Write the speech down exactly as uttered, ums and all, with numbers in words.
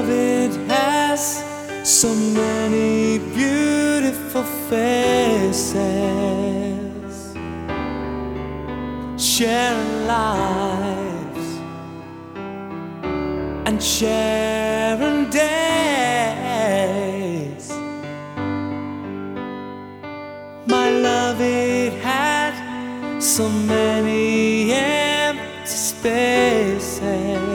love, it has so many beautiful faces, sharing lives and sharing days. My love, it had so many empty spaces.